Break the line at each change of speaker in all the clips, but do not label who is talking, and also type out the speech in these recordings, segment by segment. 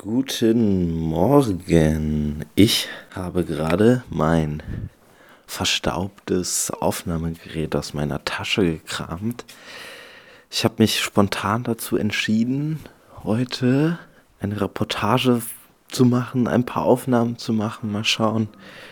Guten Morgen. Ich habe gerade mein verstaubtes Aufnahmegerät aus meiner Tasche gekramt. Ich habe mich spontan dazu entschieden, heute eine Reportage zu machen, ein paar Aufnahmen zu machen, mal schauen.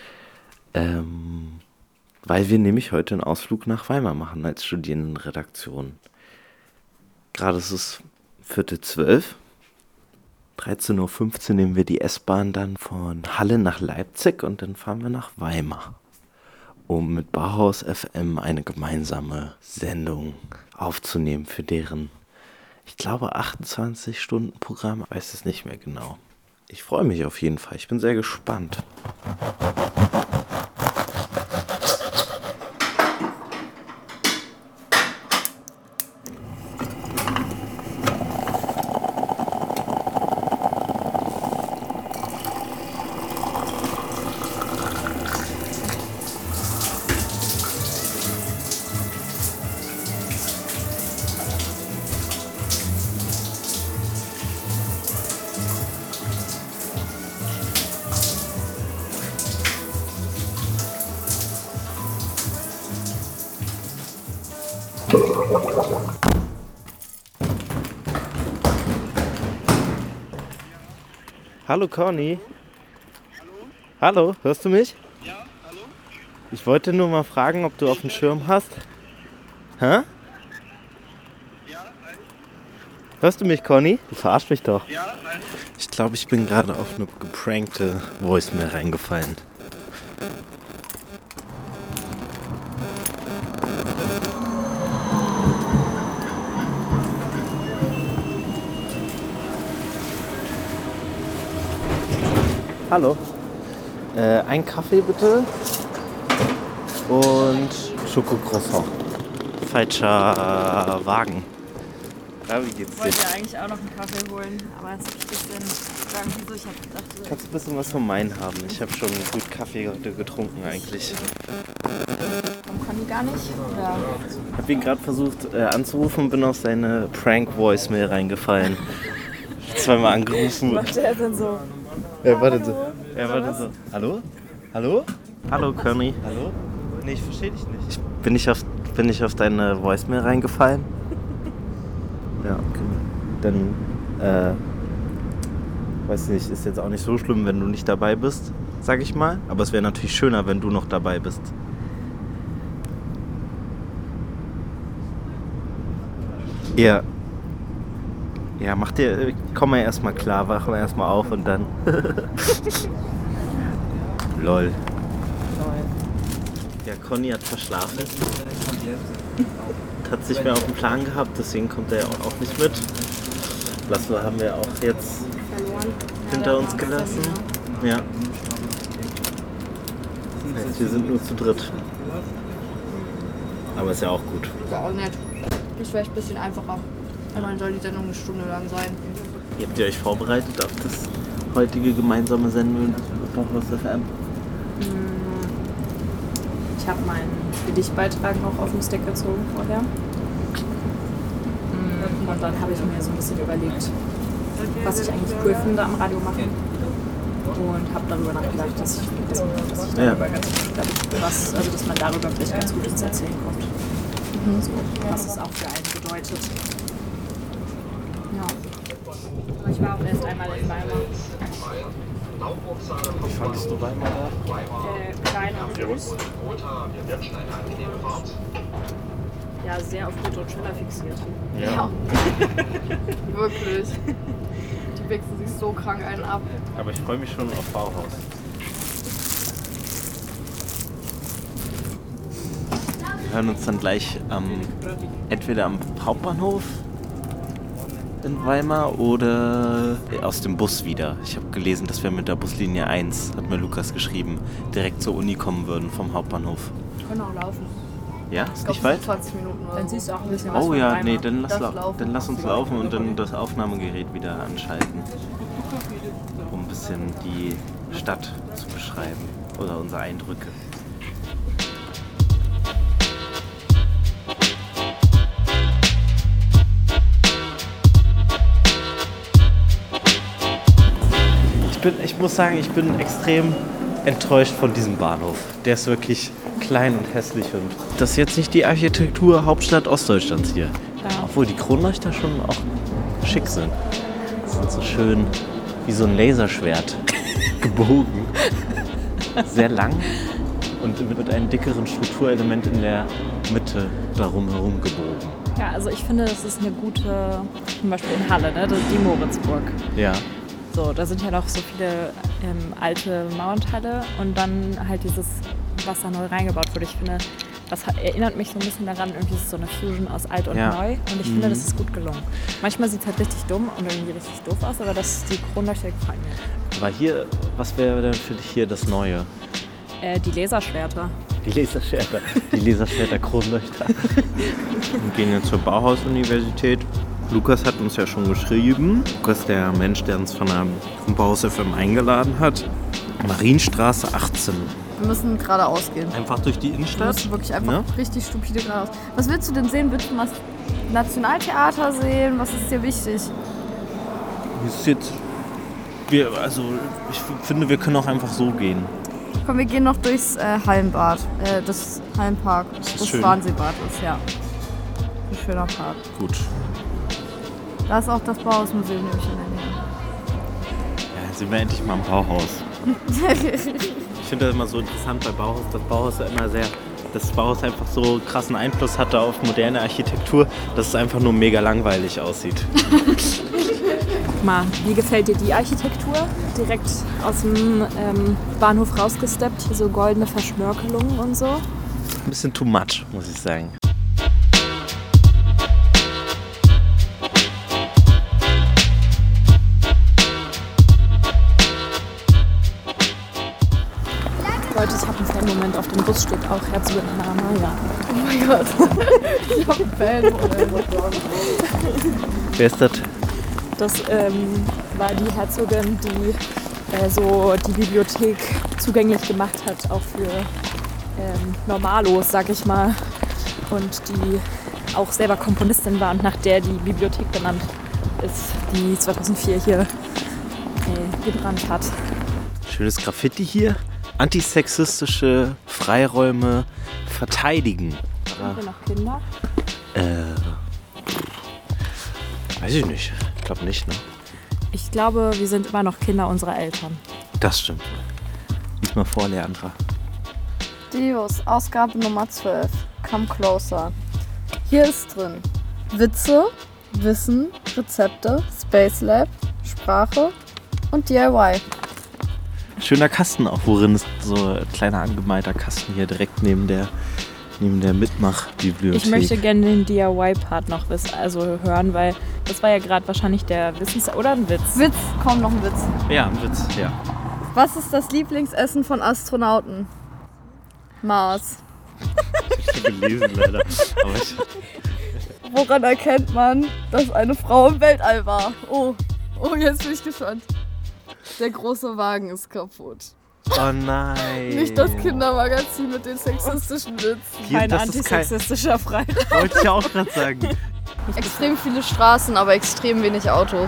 Weil wir nämlich heute einen Ausflug nach Weimar machen als Studierendenredaktion. Gerade ist es 11:45. 13:15 Uhr nehmen wir die S-Bahn dann von Halle nach Leipzig und dann fahren wir nach Weimar, um mit Bauhaus FM eine gemeinsame Sendung aufzunehmen für deren, ich glaube, 28-Stunden-Programm. Ich weiß es nicht mehr genau. Ich freue mich auf jeden Fall. Ich bin sehr gespannt. Hallo Conny. Hallo, hörst du mich?
Ja, hallo?
Ich wollte nur mal fragen, ob du auf dem Schirm hast. Hä?
Ja,
Hörst du mich, Conny? Du verarschst mich doch.
ja,
Ich glaube, ich bin gerade auf eine geprankte Voicemail reingefallen. Hallo. Ein Kaffee bitte und Schokocroissant. Falscher Wagen. Ja, wie geht's
Ich
dir?
wollte ja eigentlich auch noch einen Kaffee holen, aber jetzt hab ich ein bisschen sagen, wieso ich hab gedacht,
Kannst du ein bisschen was von meinen haben? Ich habe schon gut Kaffee heute getrunken eigentlich.
warum kann die gar nicht? Oder
Ich habe ihn gerade versucht anzurufen und bin auf seine Prank-Voicemail reingefallen. Zweimal angerufen.
macht er dann so?
Er war dann so. Hallo? Hallo? Hallo, Conny. Hallo? Nee, ich verstehe dich nicht. Bin ich auf deine Voicemail reingefallen? Ja, okay. Dann, weiß nicht, ist jetzt auch nicht so schlimm, wenn du nicht dabei bist, sag ich mal. Aber es wäre natürlich schöner, wenn du noch dabei bist. Ja. Ja, komm mal erstmal klar, wach mal erstmal auf und dann. Lol. Ja, Conny hat verschlafen. Hat sich mehr auf den Plan gehabt, deswegen kommt er ja auch nicht mit. Laszlo haben wir auch jetzt
Verloren.
hinter uns gelassen. Ja. Das heißt, wir sind nur zu dritt. Aber ist ja auch gut.
War auch nett. Ist vielleicht ein bisschen einfacher. Immerhin soll die Sendung eine Stunde lang sein.
Habt ihr euch vorbereitet auf das heutige gemeinsame Sendung mit Bauhaus FM?
Ich habe meinen Gedichtbeitrag noch auf den Stick gezogen vorher. Und dann habe ich mir so ein bisschen überlegt, was ich eigentlich cool finde am Radio machen. Und habe darüber nachgedacht, dass man darüber vielleicht ganz gut ins Erzählen kommt. So, was es auch für einen bedeutet. Ja. Ich war auch erst einmal in Weimar.
Wie fandest du Weimar da?
Klein und groß. Ja, sehr auf Ritter und Schiller fixiert.
Ja.
Wirklich. Die wichsen sich so krank einen ab.
Aber ich freue mich schon auf Bauhaus. Wir hören uns dann gleich entweder am Hauptbahnhof in Weimar oder aus dem Bus wieder. Ich habe gelesen, dass wir mit der Buslinie 1, hat mir Lukas geschrieben, direkt zur Uni kommen würden vom Hauptbahnhof.
Wir können auch laufen.
Ja, ist nicht weit?
20 Minuten oder
Dann
so.
siehst du auch ein bisschen was
Oh
von
ja,
Weimar.
nee, dann
Laufen.
lass uns laufen und dann das Aufnahmegerät wieder anschalten, um ein bisschen die Stadt zu beschreiben oder unsere Eindrücke. Ich muss sagen, ich bin extrem enttäuscht von diesem Bahnhof. Der ist wirklich klein und hässlich. Und das ist jetzt nicht die Architektur Hauptstadt Ostdeutschlands hier.
Ja.
Obwohl die Kronleuchter schon auch schick sind. Die sind so schön wie so ein Laserschwert gebogen. Sehr lang und mit einem dickeren Strukturelement in der Mitte darum herum gebogen.
Ja, also ich finde, das ist eine gute, zum Beispiel in Halle, ne? Das ist die Moritzburg.
Ja.
So, da sind ja noch so viele alte Mauernteile und dann halt dieses, was da neu reingebaut wurde. Ich finde, das erinnert mich so ein bisschen daran, irgendwie ist es so eine Fusion aus alt und neu und ich finde, das ist gut gelungen. Manchmal sieht es halt richtig dumm und irgendwie richtig doof aus, aber die Kronleuchter gefallen mir.
Aber hier, was wäre denn für dich hier das Neue?
Die Laserschwerter.
Die Laserschwerter Kronleuchter. Wir gehen jetzt zur Bauhaus-Universität. Lukas hat uns ja schon geschrieben. Lukas, der Mensch, der uns von Bauhaus FM eingeladen hat. Marienstraße 18.
Wir müssen geradeaus gehen.
Einfach durch die Innenstadt?
Wir müssen wirklich einfach richtig stupide geradeaus. Was willst du denn sehen? Willst du mal das Nationaltheater sehen? Was ist dir wichtig?
Ist jetzt, ich finde, wir können auch einfach so gehen.
Komm, wir gehen noch durchs Hallenbad. Das Hallenpark. Das
schön.
Wannsee-Bad ist, ja. Ein schöner Park.
Gut.
Da ist auch das Bauhausmuseum nämlich in der Nähe.
Ja, jetzt sind wir endlich mal im Bauhaus. Ich finde das immer so interessant bei Bauhaus, dass das Bauhaus einfach so krassen Einfluss hatte auf moderne Architektur, dass es einfach nur mega langweilig aussieht.
Guck mal, wie gefällt dir die Architektur? Direkt aus dem Bahnhof rausgesteppt, hier so goldene Verschnörkelungen und so.
Ein bisschen too much, muss ich sagen.
Leute, ich habe einen Fan-Moment, auf dem Bus steht auch Herzogin Anna Amalia.
Oh mein Gott. Ich hab einen Fan-Moment.
Wer ist das?
Das war die Herzogin, die so die Bibliothek zugänglich gemacht hat, auch für Normalos, sag ich mal. Und die auch selber Komponistin war und nach der die Bibliothek benannt ist, die 2004 hier gebrannt hat.
Schönes Graffiti hier. Antisexistische Freiräume verteidigen.
Haben wir noch Kinder?
Weiß ich nicht. Ich glaube nicht, ne?
Ich glaube, wir sind immer noch Kinder unserer Eltern.
Das stimmt. Lies mal vor, Leandra.
Dios, Ausgabe Nummer 12. Come closer. Hier ist drin Witze, Wissen, Rezepte, Space Lab, Sprache und DIY.
Schöner Kasten auch, worin ist so ein kleiner angemalter Kasten hier direkt neben der Mitmach-Bibliothek.
Ich möchte gerne den DIY-Part noch hören, weil das war ja gerade wahrscheinlich der oder ein Witz?
Witz, komm, noch ein Witz.
Ja, ein Witz, ja.
Was ist das Lieblingsessen von Astronauten? Mars.
Ich habe schon gelesen, leider. Aber
Woran erkennt man, dass eine Frau im Weltall war? Oh, jetzt bin ich gespannt. Der große Wagen ist kaputt.
oh nein.
Nicht das Kindermagazin mit den sexistischen Witzen.
Kein
das ist
antisexistischer Freiraum.
Wollte ich ja auch gerade sagen.
Extrem viele Straßen, aber extrem wenig Autos.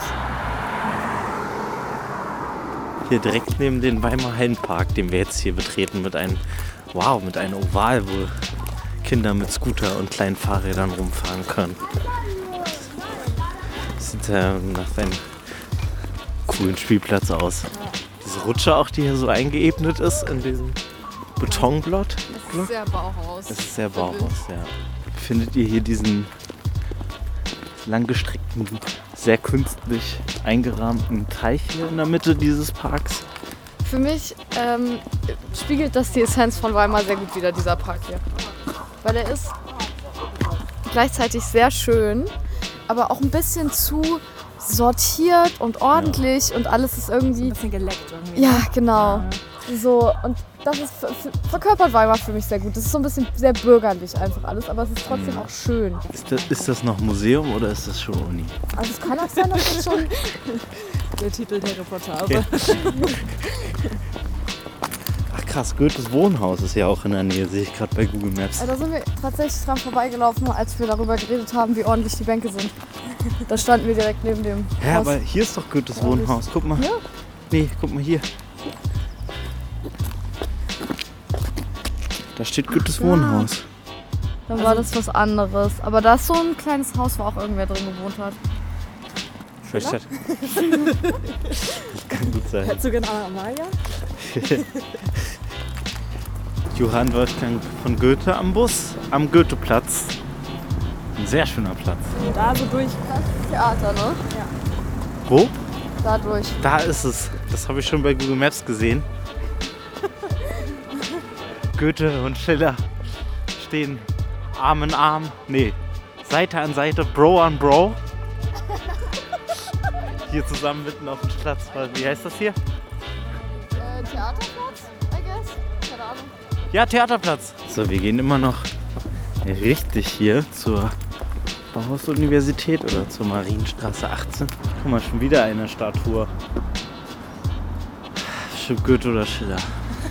Hier direkt neben den Weimarer Hallenpark, den wir jetzt hier betreten, mit einem Oval, wo Kinder mit Scooter und kleinen Fahrrädern rumfahren können. Das sieht ja nach einem coolen Spielplatz aus. Diese Rutsche auch, die hier so eingeebnet ist in diesem Betonblock.
Das ist sehr Bauhaus.
Das ist sehr Bauhaus, ja. Findet ihr hier diesen langgestreckten, sehr künstlich eingerahmten Teich hier in der Mitte dieses Parks?
Für mich spiegelt das die Essenz von Weimar sehr gut wider, dieser Park hier. Weil er ist gleichzeitig sehr schön, aber auch ein bisschen zu sortiert und ordentlich und alles ist irgendwie...
Ein bisschen geleckt irgendwie.
Ja, genau. So, und das ist verkörpert Weimar für mich sehr gut. Das ist so ein bisschen sehr bürgerlich einfach alles, aber es ist trotzdem auch schön.
Ist das noch Museum oder ist das schon Uni?
Also es kann auch sein, dass das schon...
Der Titel der Reportage.
Ja. Ach krass, Goethes Wohnhaus ist ja auch in der Nähe, sehe ich gerade bei Google Maps.
Da sind wir tatsächlich dran vorbeigelaufen, als wir darüber geredet haben, wie ordentlich die Bänke sind. Da standen wir direkt neben dem
Ja,
Haus.
aber hier ist doch Goethes Wohnhaus, guck mal.
Ja.
Nee, guck mal hier. Da steht Goethes Wohnhaus.
Dann war das was anderes. Aber da ist so ein kleines Haus, wo auch irgendwer drin gewohnt hat.
Vielleicht das kann gut sein.
Herzogin Amalia?
Johann Wolfgang von Goethe am Bus, am Goetheplatz. Ein sehr schöner Platz.
Da so durch.
Das ist Theater, ne?
Wo?
Dadurch.
Da ist es. Das habe ich schon bei Google Maps gesehen. Goethe und Schiller stehen Arm in Arm. Nee, Seite an Seite, Bro an Bro. Hier zusammen mitten auf dem Platz. Wie heißt das hier?
Theaterplatz, I guess? Keine Ahnung.
Ja, Theaterplatz. So, wir gehen immer noch richtig hier zur Bauhaus-Universität oder zur Marienstraße 18. Guck mal, schon wieder eine Statue. Bestimmt Goethe oder Schiller.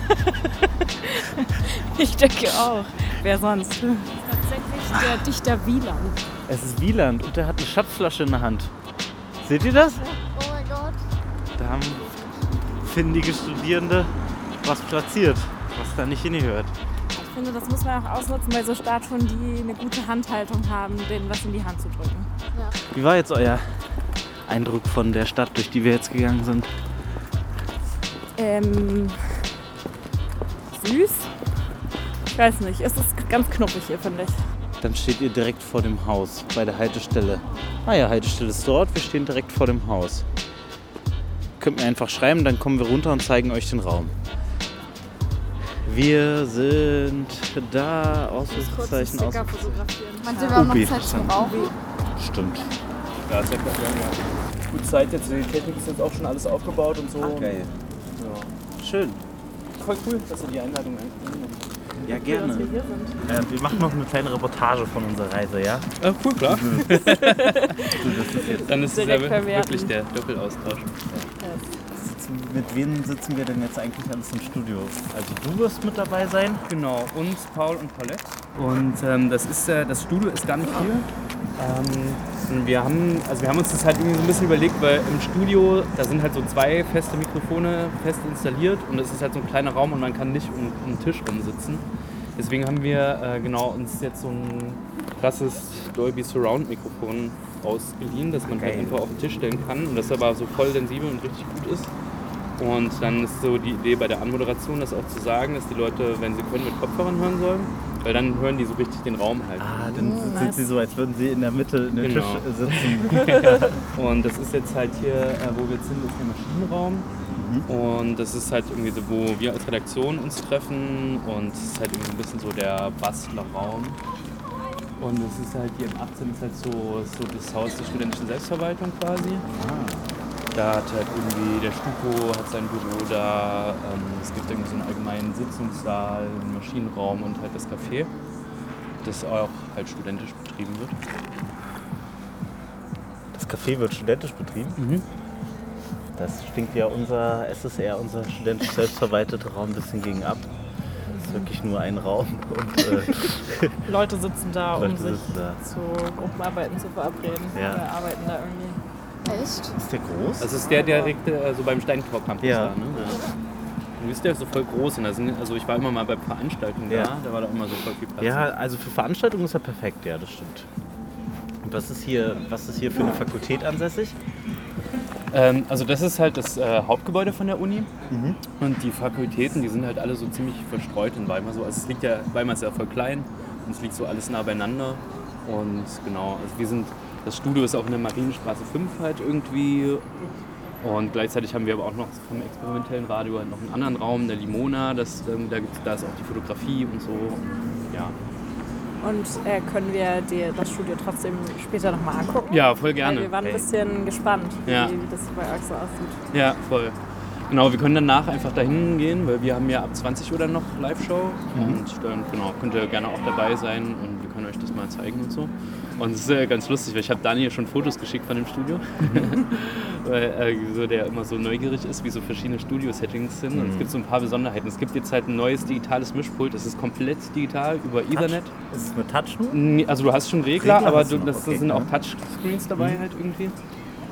Ich denke auch. Wer sonst? Das ist tatsächlich der Dichter Wieland.
Es ist Wieland und der hat eine Schatzflasche in der Hand. Seht ihr das?
Oh mein Gott.
Da haben findige Studierende was platziert, was da nicht hingehört.
Ich finde, das muss man auch ausnutzen bei so Statuen, die eine gute Handhaltung haben, denen was in die Hand zu drücken.
Ja.
Wie war jetzt euer Eindruck von der Stadt, durch die wir jetzt gegangen sind?
Süß? Ich weiß nicht, es ist ganz knuppig hier, finde ich.
Dann steht ihr direkt vor dem Haus, bei der Haltestelle. Ah ja, Haltestelle ist dort, wir stehen direkt vor dem Haus. Könnt mir einfach schreiben, dann kommen wir runter und zeigen euch den Raum. Wir sind da, Ausrufezeichen, Ausrufezeichen.
Meint ihr, wir haben noch
Upi,
Zeit zum
verstanden.
Rauchen?
Stimmt.
Ja, ist ja klar, wir haben ja gut Zeit jetzt. Die Technik ist jetzt auch schon alles aufgebaut und so.
Ach, geil.
Ja.
Schön.
Voll cool, dass ihr die Einladung angenommen habt.
Ja, gerne. Wir machen noch eine kleine Reportage von unserer Reise, ja?
Cool, klar. Dann ist es
Direkt
ja
verwerten.
wirklich der Doppelaustausch.
Mit wem sitzen wir denn jetzt eigentlich alles im Studio? Also du wirst mit dabei sein?
Genau, uns, Paul und Paulette. Und das Studio ist gar nicht hier. Wir haben uns das halt irgendwie so ein bisschen überlegt, weil im Studio, da sind halt so 2 feste Mikrofone fest installiert und es ist halt so ein kleiner Raum und man kann nicht um einen Tisch rumsitzen. Deswegen haben wir uns jetzt so ein krasses Dolby Surround Mikrofon ausgeliehen, dass man halt einfach auf den Tisch stellen kann und das aber so voll sensibel und richtig gut ist. Und dann ist so die Idee bei der Anmoderation, das auch zu sagen, dass die Leute, wenn sie können, mit Kopfhörern hören sollen, weil dann hören die so richtig den Raum halt.
Ah, dann sind sie so, als würden sie in der Mitte in den Tisch sitzen.
Und das ist jetzt halt hier, wo wir jetzt sind, ist der Maschinenraum. Und das ist halt irgendwie so, wo wir als Redaktion uns treffen und es ist halt irgendwie ein bisschen so der Bastlerraum. Und es ist halt hier im 18 ist halt so das Haus der studentischen Selbstverwaltung quasi. Da hat halt irgendwie der Stuko hat sein Büro da, es gibt irgendwie so einen allgemeinen Sitzungssaal, einen Maschinenraum und halt das Café, das auch halt studentisch betrieben wird.
Das Café wird studentisch betrieben? Das stinkt ja unser studentisch selbstverwalteter Raum ein bisschen gegen ab. Das ist wirklich nur ein Raum und
Leute sitzen da, um
Leute
sich
sitzen da.
zu Gruppenarbeiten zu verabreden.
Ja.
Oder arbeiten da irgendwie.
Echt?
Ist der groß?
Das ist der direkt so beim Steintor Campus
Ja.
da, ne? Du bist ja so voll groß und da sind, also ich war immer mal bei Veranstaltungen
Ja.
da war da immer so voll viel Platz.
Ja, also für Veranstaltungen ist er perfekt, ja, das stimmt. Und was ist hier für eine Fakultät ansässig?
Also das ist halt das Hauptgebäude von der Uni und die Fakultäten, die sind halt alle so ziemlich verstreut in Weimar. So. Also es liegt ja, Weimar ist ja voll klein und es liegt so alles nah beieinander und genau, also das Studio ist auch in der Marienstraße 5 halt irgendwie und gleichzeitig haben wir aber auch noch vom experimentellen Radio halt noch einen anderen Raum, der Limona, da ist auch die Fotografie und so, ja.
Und können wir das Studio trotzdem später nochmal angucken?
Ja, voll gerne.
Weil wir waren ein bisschen gespannt, wie das bei euch so aussieht.
Ja, voll. Genau, wir können danach einfach dahin gehen, weil wir haben ja ab 20 Uhr dann noch Live-Show und dann könnt ihr gerne auch dabei sein und wir können euch das mal zeigen und so. Und es ist ganz lustig, weil ich habe Daniel schon Fotos geschickt von dem Studio, weil der immer so neugierig ist, wie so verschiedene Studio-Settings sind. Und es gibt so ein paar Besonderheiten. Es gibt jetzt halt ein neues digitales Mischpult, das ist komplett digital über Ethernet.
Ist es mit Touch nur?
Also du hast schon Regler, aber
hast du noch,
das
okay.
sind auch Touchscreens dabei halt irgendwie.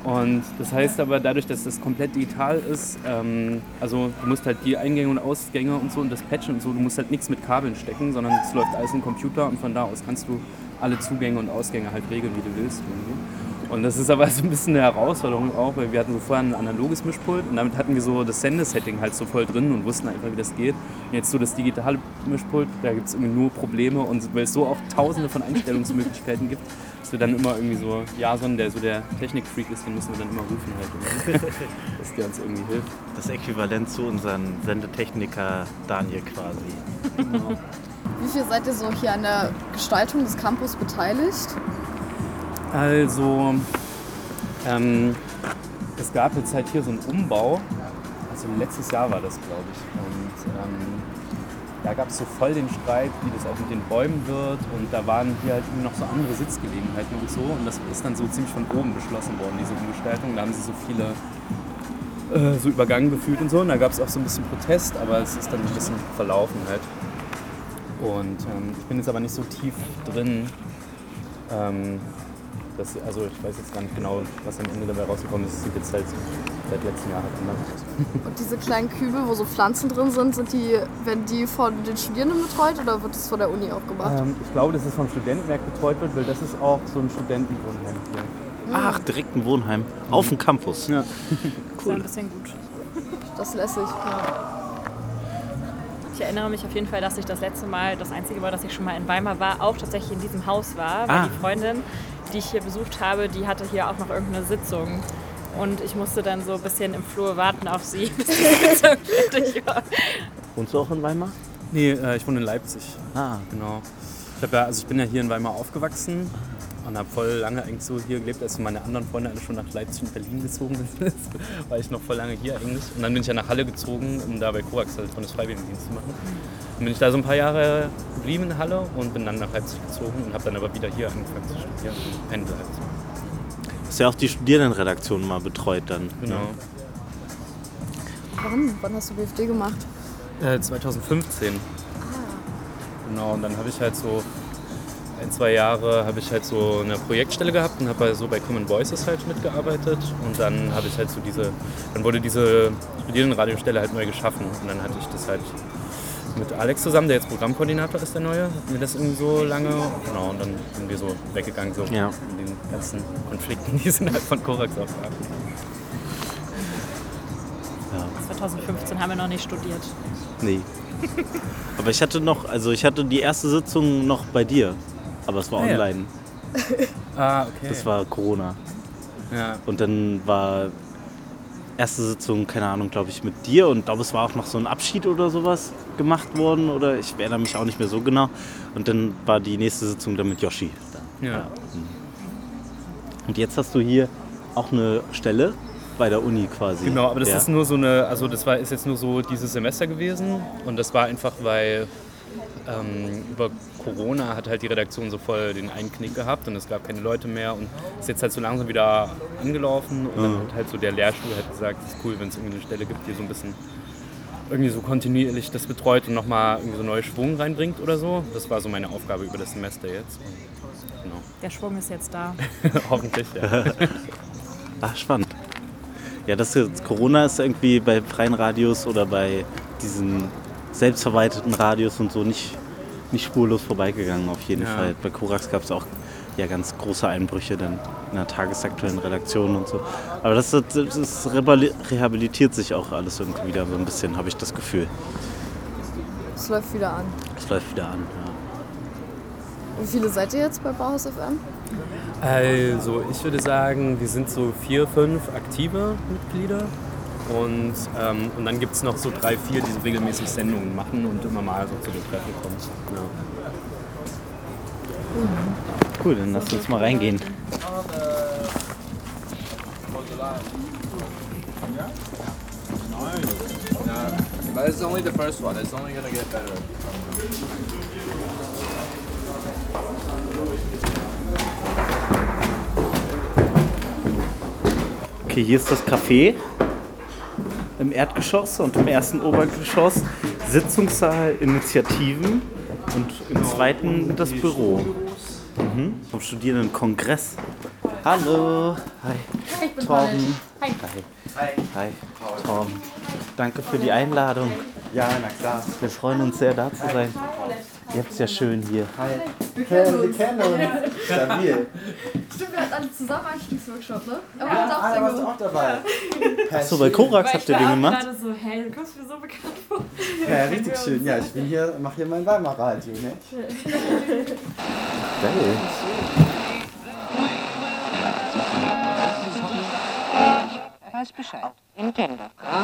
Und das heißt aber, dadurch, dass das komplett digital ist, also du musst halt die Eingänge und Ausgänge und so und das Patchen und so, du musst halt nichts mit Kabeln stecken, sondern es läuft alles im Computer und von da aus kannst du alle Zugänge und Ausgänge halt regeln, wie du willst. Irgendwie. Und das ist aber so ein bisschen eine Herausforderung auch, weil wir hatten so vorher ein analoges Mischpult und damit hatten wir so das Sendesetting halt so voll drin und wussten einfach, wie das geht. Und jetzt so das digitale Mischpult, da gibt es irgendwie nur Probleme und weil es so auch tausende von Einstellungsmöglichkeiten gibt, dass wir dann immer irgendwie so, Jason, der so der Technikfreak ist, den müssen wir dann immer rufen halt, dass der uns irgendwie hilft.
Das Äquivalent zu unserem Sendetechniker Daniel quasi.
Genau.
Wie viel seid ihr so hier an der Gestaltung des Campus beteiligt?
Also, es gab jetzt halt hier so einen Umbau, also letztes Jahr war das, glaube ich. Und da gab es so voll den Streit, wie das auch mit den Bäumen wird. Und da waren hier halt noch so andere Sitzgelegenheiten und so. Und das ist dann so ziemlich von oben beschlossen worden, diese Umgestaltung. Da haben sie so viele so übergangen gefühlt und so. Und da gab es auch so ein bisschen Protest, aber es ist dann ein bisschen verlaufen halt. Und ich bin jetzt aber nicht so tief drin. Also ich weiß jetzt gar nicht genau, was am Ende dabei rausgekommen ist. Es sieht jetzt halt seit letztem Jahr halt anders aus.
Und diese kleinen Kübel, wo so Pflanzen drin sind, werden die von den Studierenden betreut oder wird das von der Uni auch gemacht?
Ich glaube, dass es vom Studentenwerk betreut wird, weil das ist auch so ein Studentenwohnheim hier.
Ach, direkt ein Wohnheim. Auf dem Campus.
Ja.
Das ist ja ein bisschen gut.
Das lässig, ja.
Ich erinnere mich auf jeden Fall, dass ich das letzte Mal, das einzige Mal, dass ich schon mal in Weimar war, auch tatsächlich in diesem Haus war. Weil die Freundin, die ich hier besucht habe, die hatte hier auch noch irgendeine Sitzung. Und ich musste dann so ein bisschen im Flur warten auf sie, bis die Sitzung fertig war.
Wohnst du auch in Weimar?
Nee, ich wohne in Leipzig.
Ah.
Genau. Ich bin ja hier in Weimar aufgewachsen und habe voll lange eigentlich so hier gelebt, als meine anderen Freunde alle schon nach Leipzig und Berlin gezogen sind. War ich noch voll lange hier eigentlich. Und dann bin ich ja nach Halle gezogen, um da bei Coax halt Bundesfreiwilligendienst zu machen. Dann bin ich da so ein paar Jahre geblieben in Halle und bin dann nach Leipzig gezogen und habe dann aber wieder hier angefangen zu studieren und pendel halt.
Hast ja auch die Studierendenredaktion mal betreut dann.
Genau.
Wann hast du BFD gemacht?
2015. Genau, und dann habe ich halt so 1-2 Jahre habe ich halt so eine Projektstelle gehabt und habe so bei Common Voices halt mitgearbeitet und dann habe ich halt so dann wurde diese Studierendenradiostelle halt neu geschaffen und dann hatte ich das halt mit Alex zusammen, der jetzt Programmkoordinator ist, der Neue, hatten wir das irgendwie so lange, genau, und dann sind wir so weggegangen, so in den ganzen Konflikten, die sind halt von Corax auch gehabt.
2015 haben wir noch nicht studiert.
Nee. Aber ich hatte die erste Sitzung noch bei dir, aber es war online.
Okay.
Das war Corona.
Ja.
Und dann war erste Sitzung, keine Ahnung, glaube ich, mit dir und glaube, es war auch noch so ein Abschied oder sowas gemacht worden oder ich erinnere mich auch nicht mehr so genau. Und dann war die nächste Sitzung dann mit Yoshi.
Ja.
Und jetzt hast du hier auch eine Stelle bei der Uni quasi.
Genau, aber das ist nur so ist jetzt nur so dieses Semester gewesen und das war einfach, weil über Corona hat halt die Redaktion so voll den Einknick gehabt und es gab keine Leute mehr und ist jetzt halt so langsam wieder angelaufen und dann hat halt so der Lehrstuhl halt gesagt, es ist cool, wenn es irgendwie eine Stelle gibt, die so ein bisschen irgendwie so kontinuierlich das betreut und nochmal irgendwie so neue Schwung reinbringt oder so. Das war so meine Aufgabe über das Semester jetzt. Und, genau.
Der Schwung ist jetzt da.
Hoffentlich, ja.
Ach, spannend. Ja, Corona ist irgendwie bei freien Radios oder bei diesen selbstverwalteten Radios und so nicht spurlos vorbeigegangen, auf jeden Fall. Bei Corax gab es auch ganz große Einbrüche dann in der tagesaktuellen Redaktion und so. Aber das rehabilitiert sich auch alles irgendwie wieder so ein bisschen, habe ich das Gefühl.
Es läuft wieder an.
Es läuft wieder an, ja.
Wie viele seid ihr jetzt bei Bauhaus FM?
Also, ich würde sagen, wir sind so 4, 5 aktive Mitglieder und dann gibt es noch so 3, 4, die so regelmäßig Sendungen machen und immer mal so zu den Treffen kommen. Ja.
Cool, dann lass uns mal reingehen.
But it's only the first one. It's only gonna get better.
Okay, hier ist das Café im Erdgeschoss und im ersten Obergeschoss Sitzungssaal, Initiativen und im zweiten das Büro. Vom Studierendenkongress. Hallo. Hi.
Ich bin
Torben.
Hi.
Hi. Torben. Danke für die Einladung.
Ja, na klar.
Wir freuen uns sehr, da zu sein. Ihr habt es ja schön hier.
Hi. Wir kennen uns. Stabil.
Stimmt, wir hatten alle zusammen Einstiegsworkshop, ne? Aber
Ja, da warst du auch dabei.
Achso, bei Korax habt ihr den gemacht?
gerade so, hey, du kommst mir so bekannt vor.
Ja, richtig schön. Ja, ich bin hier, mache hier mein Weimarer Radio, ne?
Geil.
Weiß Bescheid. Nintendo.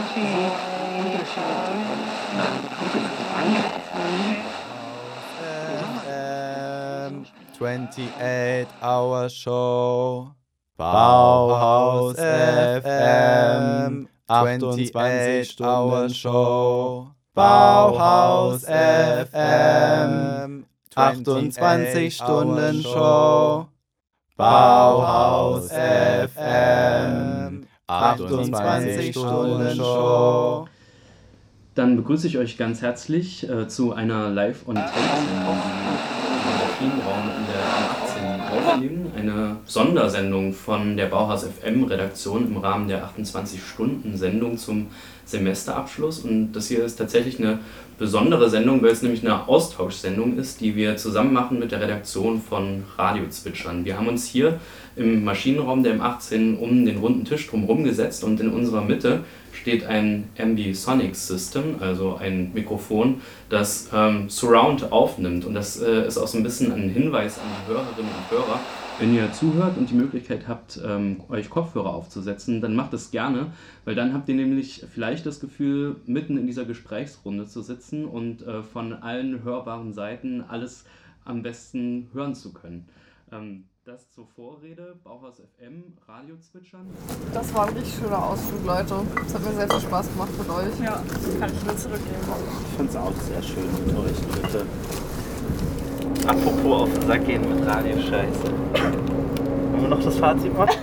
28-Hour Show. Bauhaus FM. 28-Hour Show. Bauhaus FM. 28-Stunden-Show. Bauhaus FM. 28-Stunden-Show.
Dann begrüße ich euch ganz herzlich zu einer Live-on-Tape-Sendung im Maschinenraum in der M18 Auflegen. Eine Sondersendung von der Bauhaus FM-Redaktion im Rahmen der 28-Stunden-Sendung zum Semesterabschluss. Und das hier ist tatsächlich eine besondere Sendung, weil es nämlich eine Austauschsendung ist, die wir zusammen machen mit der Redaktion von Radio Zwitschern. Wir haben uns hier im Maschinenraum der M18 um den runden Tisch drumherum gesetzt und in unserer Mitte steht ein Ambisonic System, also ein Mikrofon, das Surround aufnimmt. Und das ist auch so ein bisschen ein Hinweis an die Hörerinnen und Hörer. Wenn ihr zuhört und die Möglichkeit habt, euch Kopfhörer aufzusetzen, dann macht es gerne, weil dann habt ihr nämlich vielleicht das Gefühl, mitten in dieser Gesprächsrunde zu sitzen und von allen hörbaren Seiten alles am besten hören zu können. Das zur Vorrede, Bauhaus FM, Radio Zwitschern.
Das war ein richtig schöner Ausflug, Leute. Es hat mir sehr viel Spaß gemacht mit euch.
Ja, kann ich nur zurückgeben.
Ich finde es auch sehr schön mit euch, Leute. Apropos auf den Sack gehen mit Radio-Scheiße. Wollen wir noch das Fazit machen?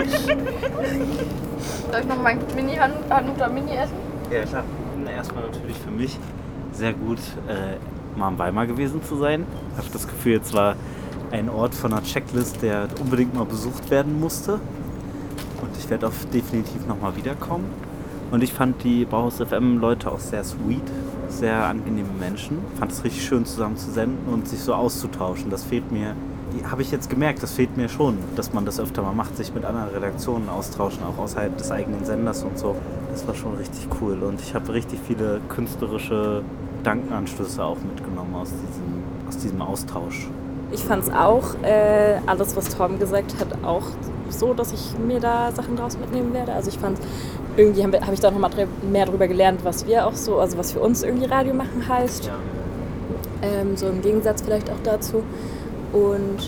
Soll ich noch mein Hanuta Mini essen?
Ja, klar. Erstmal natürlich für mich sehr gut, mal in Weimar gewesen zu sein. Ich habe das Gefühl, jetzt war ein Ort von einer Checklist, der unbedingt mal besucht werden musste. Und ich werde auch definitiv nochmal wiederkommen. Und ich fand die Bauhaus FM-Leute auch sehr sweet, sehr angenehme Menschen. Ich fand es richtig schön, zusammen zu senden und sich so auszutauschen. Das fehlt mir, habe ich jetzt gemerkt, das fehlt mir schon, dass man das öfter mal macht, sich mit anderen Redaktionen austauschen, auch außerhalb des eigenen Senders und so. Das war schon richtig cool und ich habe richtig viele künstlerische Gedankenanstöße auch mitgenommen aus diesem Austausch.
Ich fand es auch, alles was Torben gesagt hat, auch so, dass ich mir da Sachen draus mitnehmen werde. Also ich fand, irgendwie habe ich da noch mal mehr drüber gelernt, was wir auch so, also was für uns irgendwie Radio machen heißt.
Ja.
So im Gegensatz vielleicht auch dazu. Und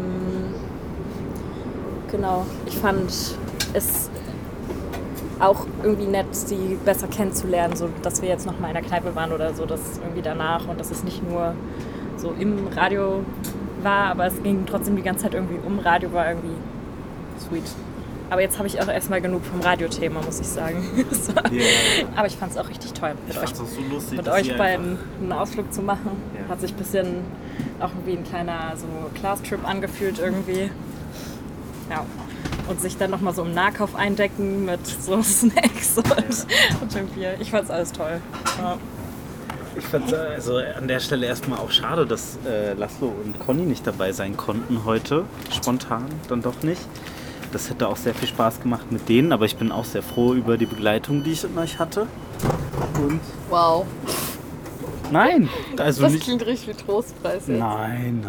genau, ich fand es auch irgendwie nett, sie besser kennenzulernen, so dass wir jetzt noch mal in der Kneipe waren oder so, das irgendwie danach und dass es nicht nur so im Radio war, aber es ging trotzdem die ganze Zeit irgendwie um Radio, war irgendwie sweet. Aber jetzt habe ich auch erstmal genug vom Radiothema, muss ich sagen. So. Yeah. Aber ich fand es auch richtig toll, mit euch beiden einen Ausflug zu machen. Yeah. Hat sich ein bisschen auch wie ein kleiner so Class-Trip angefühlt irgendwie. Ja. Und sich dann nochmal so im Nahkauf eindecken mit so Snacks und irgendwie. Ich fand es alles toll. Ja.
Ich fand es also an der Stelle erstmal auch schade, dass Laszlo und Conny nicht dabei sein konnten heute. Spontan dann doch nicht. Das hätte auch sehr viel Spaß gemacht mit denen, aber ich bin auch sehr froh über die Begleitung, die ich mit euch hatte. Und
wow.
Nein! Also
das
nicht,
klingt richtig wie Trostpreis jetzt.
Nein.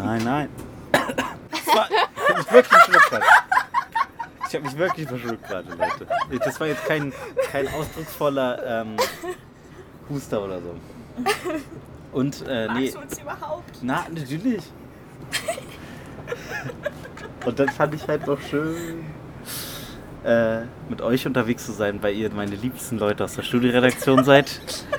Ich habe mich wirklich verschluckt gerade, Leute. Das war jetzt kein ausdrucksvoller Huster oder so. Und nee.
Magst du uns überhaupt?
Na, natürlich. Und dann fand ich halt noch schön, mit euch unterwegs zu sein, weil ihr meine liebsten Leute aus der Studioredaktion seid.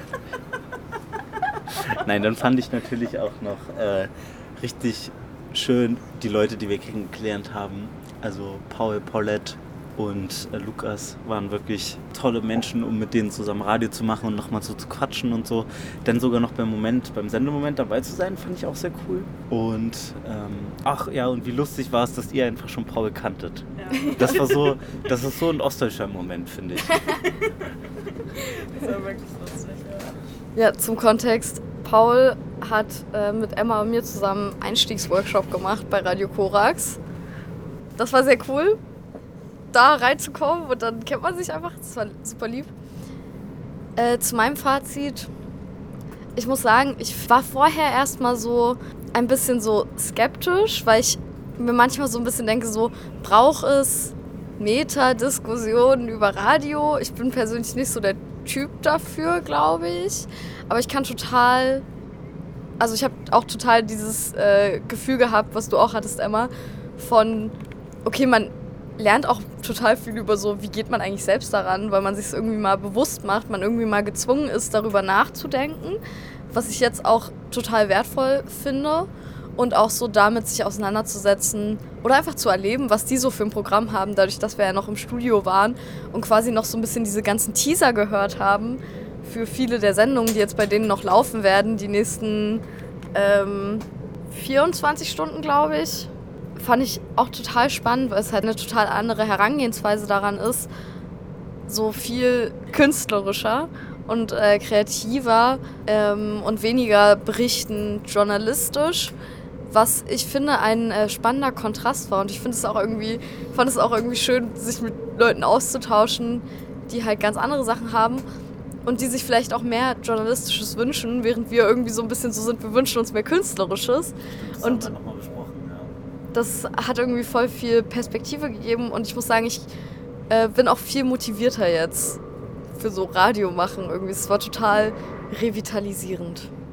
Nein, dann fand ich natürlich auch noch richtig schön die Leute, die wir kennengelernt haben. Also Paul, Paulette und Lukas waren wirklich tolle Menschen, um mit denen zusammen Radio zu machen und nochmal so zu quatschen und so. Dann sogar noch beim Sendemoment dabei zu sein, fand ich auch sehr cool. Und ach ja, und wie lustig war es, dass ihr einfach schon Paul kanntet.
Ja.
Das ist so ein ostdeutscher Moment, finde ich.
Das war wirklich lustig,
Ja, zum Kontext. Paul hat mit Emma und mir zusammen einen Einstiegsworkshop gemacht bei Radio Korax. Das war sehr cool, da reinzukommen und dann kennt man sich einfach. Das war super lieb. Zu meinem Fazit. Ich muss sagen, ich war vorher erstmal so ein bisschen so skeptisch, weil ich mir manchmal so ein bisschen denke, so braucht es Meta-Diskussionen über Radio? Ich bin persönlich nicht so der Typ dafür, glaube ich. Aber ich kann total, also ich habe auch total dieses Gefühl gehabt, was du auch hattest, Emma, von, okay, man lernt auch total viel über so, wie geht man eigentlich selbst daran, weil man sich es irgendwie mal bewusst macht, man irgendwie mal gezwungen ist, darüber nachzudenken, was ich jetzt auch total wertvoll finde und auch so damit sich auseinanderzusetzen oder einfach zu erleben, was die so für ein Programm haben, dadurch, dass wir ja noch im Studio waren und quasi noch so ein bisschen diese ganzen Teaser gehört haben für viele der Sendungen, die jetzt bei denen noch laufen werden, die nächsten 24 Stunden, glaube ich. Fand ich auch total spannend, weil es halt eine total andere Herangehensweise daran ist, so viel künstlerischer und kreativer und weniger berichtend journalistisch, was ich finde ein spannender Kontrast war. Und ich fand es auch irgendwie schön, sich mit Leuten auszutauschen, die halt ganz andere Sachen haben und die sich vielleicht auch mehr Journalistisches wünschen, während wir irgendwie so ein bisschen so sind, wir wünschen uns mehr Künstlerisches. Und das hat irgendwie voll viel Perspektive gegeben und ich muss sagen, ich bin auch viel motivierter jetzt für so Radio machen irgendwie. Es war total revitalisierend.